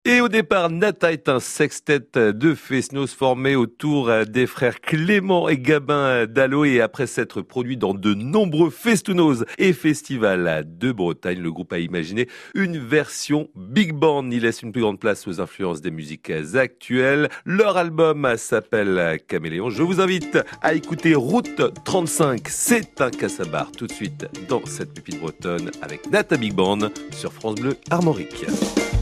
Et au départ, Nata est un sextet de Fesnos formé autour des frères Clément et Gabin Dallot. Et après s'être produit dans de nombreux festounos et festivals de Bretagne, le groupe a imaginé une version big band. Il laisse une plus grande place aux influences des musiques actuelles. Leur album s'appelle Caméléon. Je vous invite à écouter Route 35. C'est un cassabar tout de suite dans cette pépite bretonne avec Nata Big Band sur France Bleu Armorique.